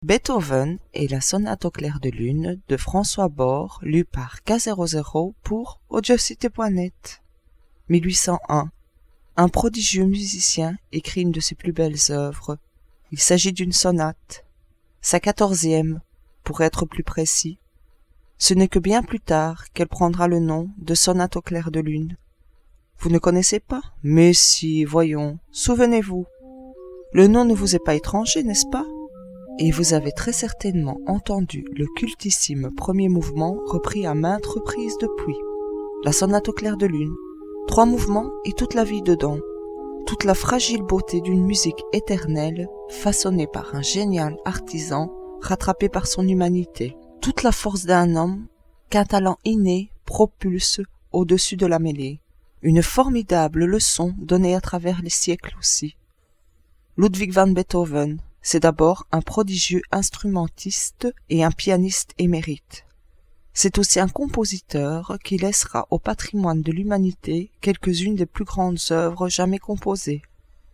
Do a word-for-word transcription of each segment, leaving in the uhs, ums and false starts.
Beethoven et la sonate au clair de lune de François Bord, lu par K zéro zéro pour audiocité point net. mille huit cent un. Un prodigieux musicien écrit une de ses plus belles œuvres. Il s'agit d'une sonate, sa quatorzième, pour être plus précis. Ce n'est que bien plus tard qu'elle prendra le nom de sonate au clair de lune. Vous ne connaissez pas? Mais si, voyons, souvenez-vous. Le nom ne vous est pas étranger, n'est-ce pas? Et vous avez très certainement entendu le cultissime premier mouvement repris à maintes reprises depuis. La sonate au clair de lune. Trois mouvements et toute la vie dedans. Toute la fragile beauté d'une musique éternelle, façonnée par un génial artisan, rattrapé par son humanité. Toute la force d'un homme qu'un talent inné propulse au-dessus de la mêlée. Une formidable leçon donnée à travers les siècles aussi. Ludwig van Beethoven, c'est d'abord un prodigieux instrumentiste et un pianiste émérite. C'est aussi un compositeur qui laissera au patrimoine de l'humanité quelques-unes des plus grandes œuvres jamais composées.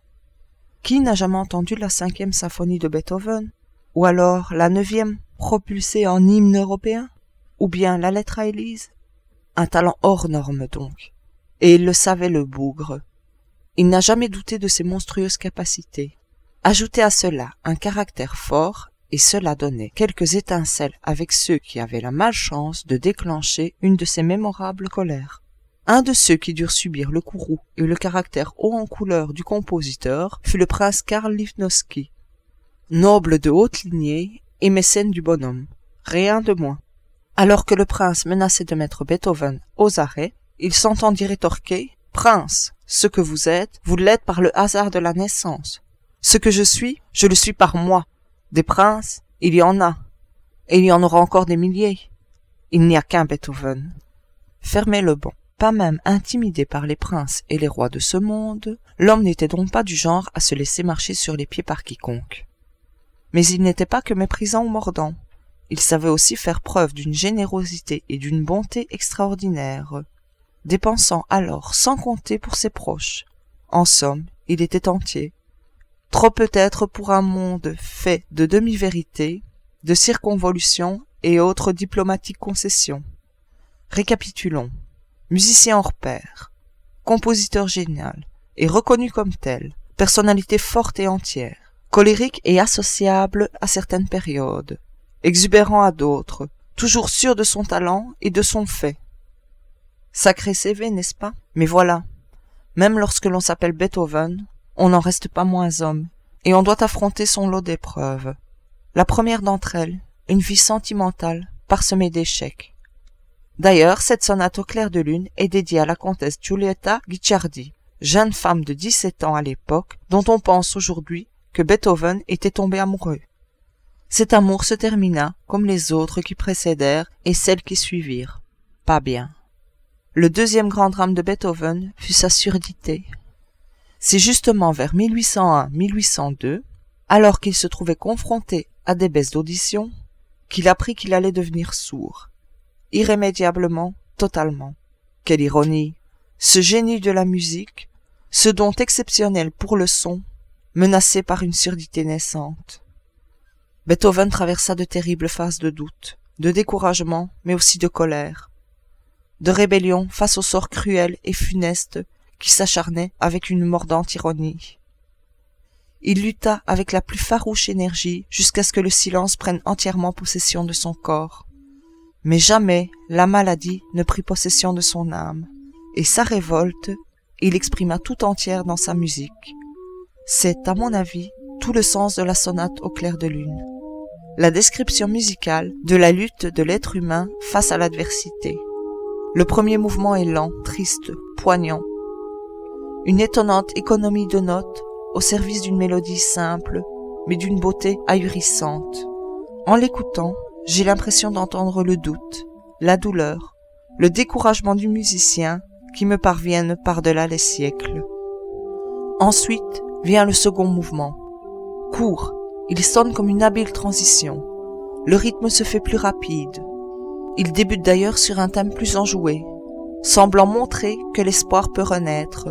Qui n'a jamais entendu la cinquième symphonie de Beethoven? Ou alors la neuvième, propulsée en hymne européen? Ou bien la lettre à Élise? Un talent hors norme donc. Et il le savait, le bougre. Il n'a jamais douté de ses monstrueuses capacités. Ajoutez à cela un caractère fort, et cela donnait quelques étincelles avec ceux qui avaient la malchance de déclencher une de ces mémorables colères. Un de ceux qui durent subir le courroux et le caractère haut en couleur du compositeur fut le prince Karl Lichnowsky. Noble de haute lignée et mécène du bonhomme, rien de moins. Alors que le prince menaçait de mettre Beethoven aux arrêts, il s'entendit rétorquer « Prince, ce que vous êtes, vous l'êtes par le hasard de la naissance. Ce que je suis, je le suis par moi. Des princes, il y en a. Et il y en aura encore des milliers. Il n'y a qu'un Beethoven. » Fermez le banc. Pas même intimidé par les princes et les rois de ce monde, l'homme n'était donc pas du genre à se laisser marcher sur les pieds par quiconque. Mais il n'était pas que méprisant ou mordant. Il savait aussi faire preuve d'une générosité et d'une bonté extraordinaires, dépensant alors sans compter pour ses proches. En somme, il était entier. Trop peut-être pour un monde fait de demi-vérités, de circonvolutions et autres diplomatiques concessions. Récapitulons. Musicien hors pair, compositeur génial et reconnu comme tel, personnalité forte et entière, colérique et associable à certaines périodes, exubérant à d'autres, toujours sûr de son talent et de son fait. Sacré C V, n'est-ce pas? Mais voilà, même lorsque l'on s'appelle Beethoven, on n'en reste pas moins homme, et on doit affronter son lot d'épreuves. La première d'entre elles, une vie sentimentale, parsemée d'échecs. D'ailleurs, cette sonate au clair de lune est dédiée à la comtesse Giulietta Guicciardi, jeune femme de dix-sept ans à l'époque, dont on pense aujourd'hui que Beethoven était tombé amoureux. Cet amour se termina, comme les autres qui précédèrent et celles qui suivirent. Pas bien. Le deuxième grand drame de Beethoven fut sa surdité. C'est justement vers mille huit cent un à mille huit cent deux, alors qu'il se trouvait confronté à des baisses d'audition, qu'il apprit qu'il allait devenir sourd. Irrémédiablement, totalement. Quelle ironie! Ce génie de la musique, ce don exceptionnel pour le son, menacé par une surdité naissante. Beethoven traversa de terribles phases de doute, de découragement, mais aussi de colère, de rébellion face au sort cruel et funeste qui s'acharnait avec une mordante ironie. Il lutta avec la plus farouche énergie jusqu'à ce que le silence prenne entièrement possession de son corps. Mais jamais la maladie ne prit possession de son âme, et sa révolte, il exprima tout entière dans sa musique. C'est, à mon avis, tout le sens de la sonate au clair de lune. La description musicale de la lutte de l'être humain face à l'adversité. Le premier mouvement est lent, triste, poignant. Une étonnante économie de notes au service d'une mélodie simple, mais d'une beauté ahurissante. En l'écoutant, j'ai l'impression d'entendre le doute, la douleur, le découragement du musicien qui me parviennent par-delà les siècles. Ensuite vient le second mouvement. Court, il sonne comme une habile transition. Le rythme se fait plus rapide. Il débute d'ailleurs sur un thème plus enjoué, semblant montrer que l'espoir peut renaître.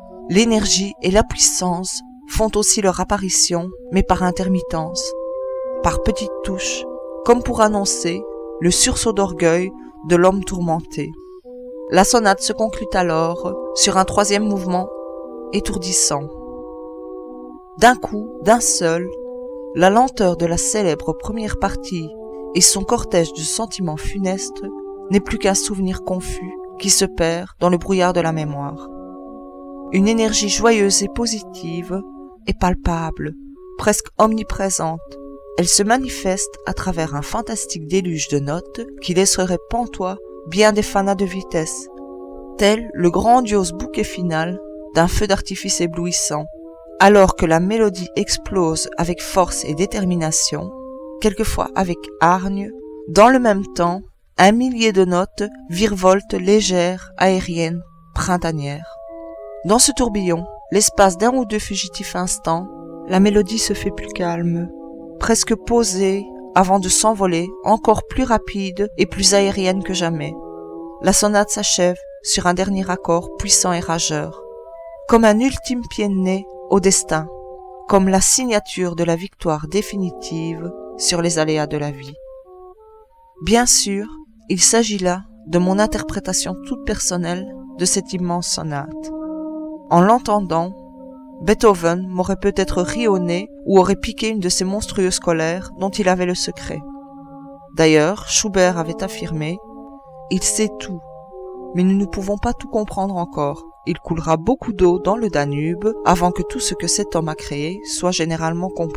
L'énergie et la puissance font aussi leur apparition, mais par intermittence. par petites touches, comme pour annoncer le sursaut d'orgueil de l'homme tourmenté. La sonate se conclut alors sur un troisième mouvement étourdissant. D'un coup, d'un seul, la lenteur de la célèbre première partie et son cortège de sentiments funestes n'est plus qu'un souvenir confus qui se perd dans le brouillard de la mémoire. Une énergie joyeuse et positive est palpable, presque omniprésente. Elle se manifeste à travers un fantastique déluge de notes qui laisserait pantois bien des fanats de vitesse, tel le grandiose bouquet final d'un feu d'artifice éblouissant, alors que la mélodie explose avec force et détermination, quelquefois avec hargne. Dans le même temps, un millier de notes virevoltent légères, aériennes, printanières. Dans ce tourbillon, l'espace d'un ou deux fugitifs instants, la mélodie se fait plus calme, presque posée, avant de s'envoler, encore plus rapide et plus aérienne que jamais. La sonate s'achève sur un dernier accord puissant et rageur, comme un ultime pied de nez au destin, comme la signature de la victoire définitive sur les aléas de la vie. Bien sûr, il s'agit là de mon interprétation toute personnelle de cette immense sonate. En l'entendant, Beethoven m'aurait peut-être ri au nez ou aurait piqué une de ces monstrueuses colères dont il avait le secret. D'ailleurs, Schubert avait affirmé « Il sait tout, mais nous ne pouvons pas tout comprendre encore. Il coulera beaucoup d'eau dans le Danube avant que tout ce que cet homme a créé soit généralement compris. »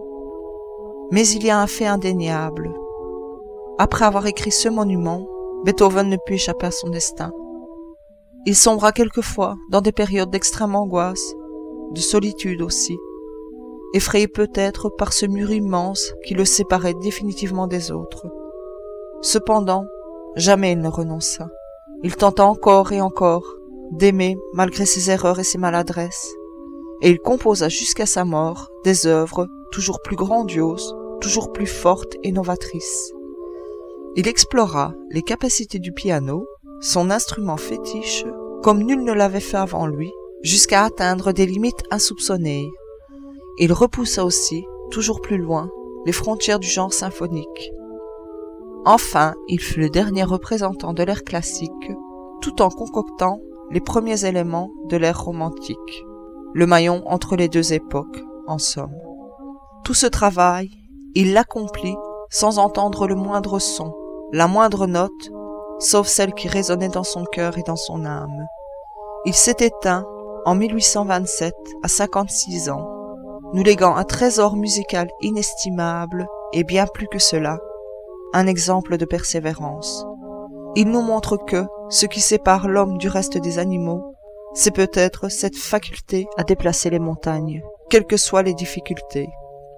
Mais il y a un fait indéniable. Après avoir écrit ce monument, Beethoven ne put échapper à son destin. Il sombra quelquefois dans des périodes d'extrême angoisse, de solitude aussi, effrayé peut-être par ce mur immense qui le séparait définitivement des autres. Cependant, jamais il ne renonça. Il tenta encore et encore d'aimer malgré ses erreurs et ses maladresses, et il composa jusqu'à sa mort des œuvres toujours plus grandioses, toujours plus fortes et novatrices. Il explora les capacités du piano, son instrument fétiche, comme nul ne l'avait fait avant lui, jusqu'à atteindre des limites insoupçonnées. Il repoussa aussi, toujours plus loin, les frontières du genre symphonique. Enfin, il fut le dernier représentant de l'ère classique, tout en concoctant les premiers éléments de l'ère romantique, le maillon entre les deux époques, en somme. Tout ce travail, il l'accomplit sans entendre le moindre son, la moindre note, sauf celle qui résonnait dans son cœur et dans son âme. Il s'est éteint en mille huit cent vingt-sept, à cinquante-six ans, nous léguant un trésor musical inestimable et bien plus que cela, un exemple de persévérance. Il nous montre que ce qui sépare l'homme du reste des animaux, c'est peut-être cette faculté à déplacer les montagnes, quelles que soient les difficultés.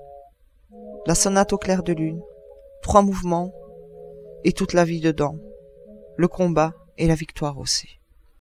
La sonate au clair de lune, trois mouvements et toute la vie dedans, le combat et la victoire aussi.